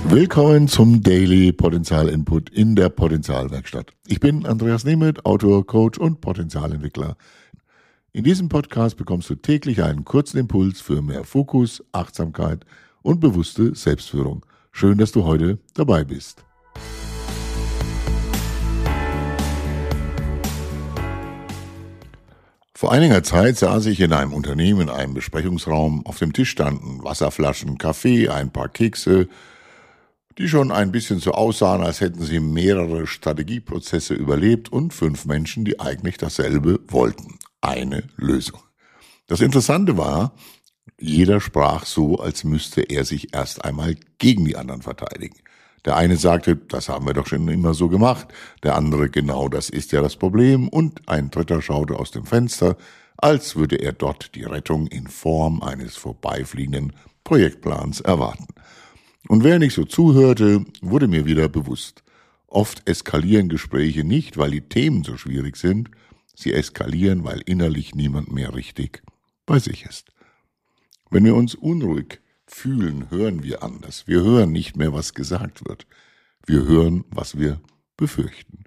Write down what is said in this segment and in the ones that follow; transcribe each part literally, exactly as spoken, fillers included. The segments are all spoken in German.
Willkommen zum Daily Potenzial Input in der Potenzialwerkstatt. Ich bin Andreas Nemeth, Autor, Coach und Potenzialentwickler. In diesem Podcast bekommst du täglich einen kurzen Impuls für mehr Fokus, Achtsamkeit und bewusste Selbstführung. Schön, dass du heute dabei bist. Vor einiger Zeit saß ich in einem Unternehmen in einem Besprechungsraum. Auf dem Tisch standen Wasserflaschen, Kaffee, ein paar Kekse, die schon ein bisschen so aussahen, als hätten sie mehrere Strategieprozesse überlebt, und fünf Menschen, die eigentlich dasselbe wollten. Eine Lösung. Das Interessante war, jeder sprach so, als müsste er sich erst einmal gegen die anderen verteidigen. Der eine sagte, das haben wir doch schon immer so gemacht. Der andere, genau das ist ja das Problem. Und ein dritter schaute aus dem Fenster, als würde er dort die Rettung in Form eines vorbeifliegenden Projektplans erwarten. Und während ich so zuhörte, wurde mir wieder bewusst, oft eskalieren Gespräche nicht, weil die Themen so schwierig sind, sie eskalieren, weil innerlich niemand mehr richtig bei sich ist. Wenn wir uns unruhig fühlen, hören wir anders. Wir hören nicht mehr, was gesagt wird. Wir hören, was wir befürchten.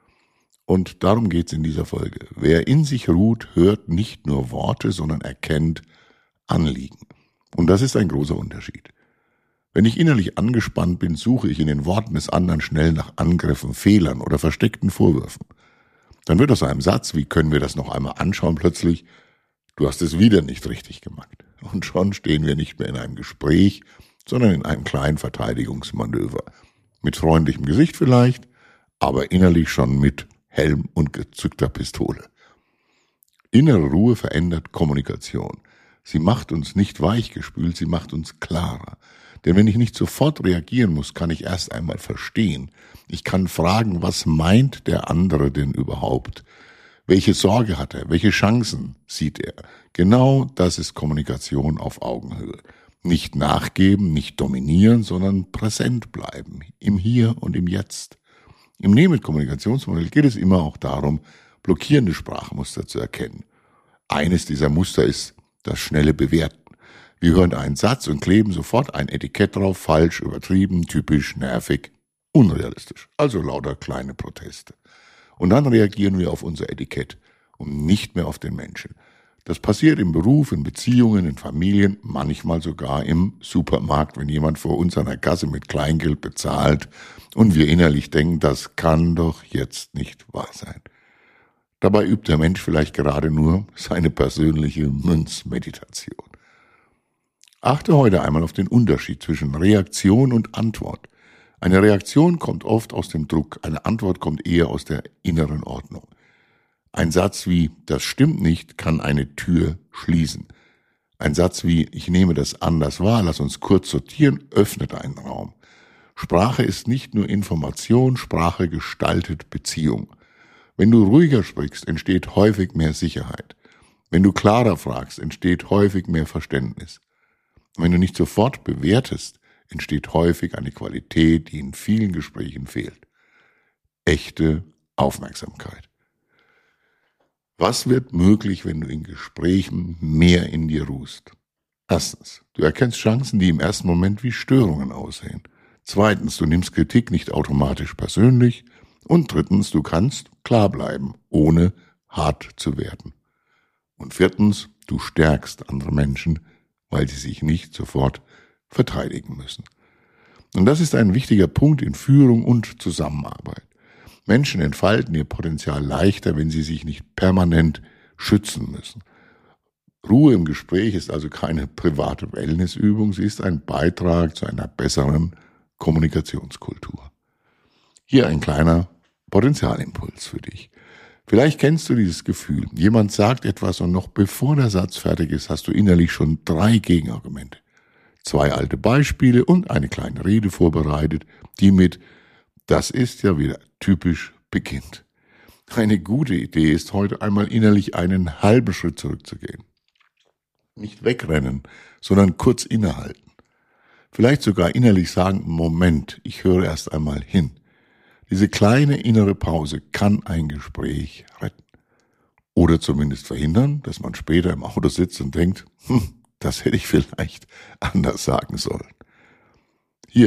Und darum geht's in dieser Folge. Wer in sich ruht, hört nicht nur Worte, sondern erkennt Anliegen. Und das ist ein großer Unterschied. Wenn ich innerlich angespannt bin, suche ich in den Worten des anderen schnell nach Angriffen, Fehlern oder versteckten Vorwürfen. Dann wird aus einem Satz, wie können wir das noch einmal anschauen, plötzlich, du hast es wieder nicht richtig gemacht. Und schon stehen wir nicht mehr in einem Gespräch, sondern in einem kleinen Verteidigungsmanöver. Mit freundlichem Gesicht vielleicht, aber innerlich schon mit Helm und gezückter Pistole. Innere Ruhe verändert Kommunikation. Sie macht uns nicht weichgespült, sie macht uns klarer. Denn wenn ich nicht sofort reagieren muss, kann ich erst einmal verstehen. Ich kann fragen, was meint der andere denn überhaupt? Welche Sorge hat er? Welche Chancen sieht er? Genau das ist Kommunikation auf Augenhöhe. Nicht nachgeben, nicht dominieren, sondern präsent bleiben. Im Hier und im Jetzt. Im Nemeth-Kommunikationsmodell geht es immer auch darum, blockierende Sprachmuster zu erkennen. Eines dieser Muster ist das schnelle Bewerten. Wir hören einen Satz und kleben sofort ein Etikett drauf, falsch, übertrieben, typisch, nervig, unrealistisch. Also lauter kleine Proteste. Und dann reagieren wir auf unser Etikett und nicht mehr auf den Menschen. Das passiert im Beruf, in Beziehungen, in Familien, manchmal sogar im Supermarkt, wenn jemand vor uns an der Kasse mit Kleingeld bezahlt und wir innerlich denken, das kann doch jetzt nicht wahr sein. Dabei übt der Mensch vielleicht gerade nur seine persönliche Münzmeditation. Achte heute einmal auf den Unterschied zwischen Reaktion und Antwort. Eine Reaktion kommt oft aus dem Druck, eine Antwort kommt eher aus der inneren Ordnung. Ein Satz wie, das stimmt nicht, kann eine Tür schließen. Ein Satz wie, ich nehme das anders wahr, lass uns kurz sortieren, öffnet einen Raum. Sprache ist nicht nur Information, Sprache gestaltet Beziehung. Wenn du ruhiger sprichst, entsteht häufig mehr Sicherheit. Wenn du klarer fragst, entsteht häufig mehr Verständnis. Wenn du nicht sofort bewertest, entsteht häufig eine Qualität, die in vielen Gesprächen fehlt. Echte Aufmerksamkeit. Was wird möglich, wenn du in Gesprächen mehr in dir ruhst? Erstens, du erkennst Chancen, die im ersten Moment wie Störungen aussehen. Zweitens, du nimmst Kritik nicht automatisch persönlich. Und drittens, du kannst klar bleiben, ohne hart zu werden. Und viertens, du stärkst andere Menschen, weil sie sich nicht sofort verteidigen müssen. Und das ist ein wichtiger Punkt in Führung und Zusammenarbeit. Menschen entfalten ihr Potenzial leichter, wenn sie sich nicht permanent schützen müssen. Ruhe im Gespräch ist also keine private Wellnessübung, sie ist ein Beitrag zu einer besseren Kommunikationskultur. Hier ein kleiner Potenzialimpuls für dich. Vielleicht kennst du dieses Gefühl. Jemand sagt etwas und noch bevor der Satz fertig ist, hast du innerlich schon drei Gegenargumente. Zwei alte Beispiele und eine kleine Rede vorbereitet, die mit das ist ja wieder typisch beginnt. Eine gute Idee ist heute einmal innerlich einen halben Schritt zurückzugehen. Nicht wegrennen, sondern kurz innehalten. Vielleicht sogar innerlich sagen, Moment, ich höre erst einmal hin. Diese kleine innere Pause kann ein Gespräch retten. Oder zumindest verhindern, dass man später im Auto sitzt und denkt, hm, das hätte ich vielleicht anders sagen sollen. Hier,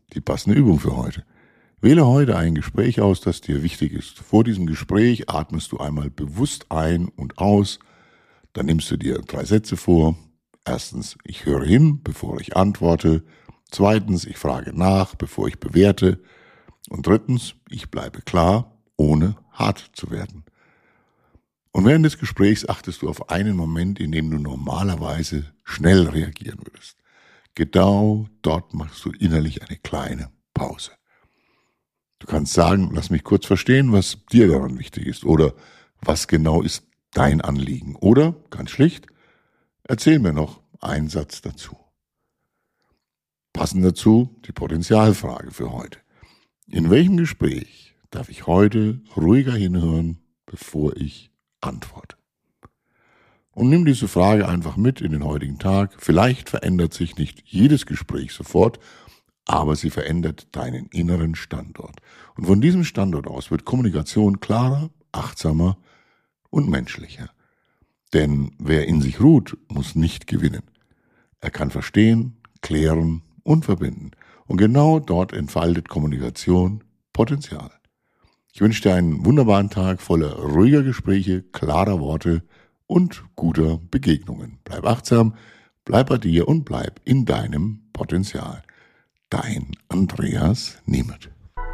die passende Übung für heute. Wähle heute ein Gespräch aus, das dir wichtig ist. Vor diesem Gespräch atmest du einmal bewusst ein und aus. Dann nimmst du dir drei Sätze vor. Erstens, ich höre hin, bevor ich antworte. Zweitens, ich frage nach, bevor ich bewerte. Und drittens, ich bleibe klar, ohne hart zu werden. Und während des Gesprächs achtest du auf einen Moment, in dem du normalerweise schnell reagieren würdest. Genau dort machst du innerlich eine kleine Pause. Du kannst sagen, lass mich kurz verstehen, was dir daran wichtig ist oder was genau ist dein Anliegen. Oder, ganz schlicht, erzähl mir noch einen Satz dazu. Passend dazu die Potenzialfrage für heute. In welchem Gespräch darf ich heute ruhiger hinhören, bevor ich antworte? Und nimm diese Frage einfach mit in den heutigen Tag. Vielleicht verändert sich nicht jedes Gespräch sofort, aber sie verändert deinen inneren Standort. Und von diesem Standort aus wird Kommunikation klarer, achtsamer und menschlicher. Denn wer in sich ruht, muss nicht gewinnen. Er kann verstehen, klären und verbinden. Und genau dort entfaltet Kommunikation Potenzial. Ich wünsche dir einen wunderbaren Tag voller ruhiger Gespräche, klarer Worte und guter Begegnungen. Bleib achtsam, bleib bei dir und bleib in deinem Potenzial. Dein Andreas Niemet.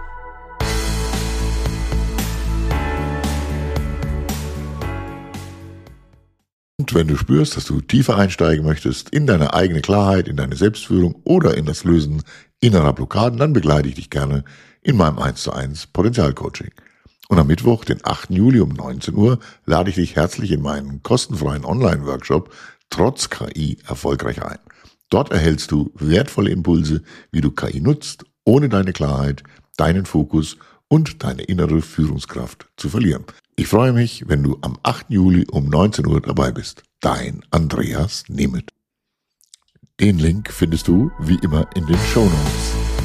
Und wenn du spürst, dass du tiefer einsteigen möchtest in deine eigene Klarheit, in deine Selbstführung oder in das Lösen innerer Blockaden, dann begleite ich dich gerne in meinem eins zu eins Potenzialcoaching. Und am Mittwoch, den achten Juli um neunzehn Uhr, lade ich dich herzlich in meinen kostenfreien Online-Workshop Trotz K I erfolgreich ein. Dort erhältst du wertvolle Impulse, wie du K I nutzt, ohne deine Klarheit, deinen Fokus und deine innere Führungskraft zu verlieren. Ich freue mich, wenn du am achten Juli um neunzehn Uhr dabei bist. Dein Andreas Niemet. Den Link findest du wie immer in den Shownotes.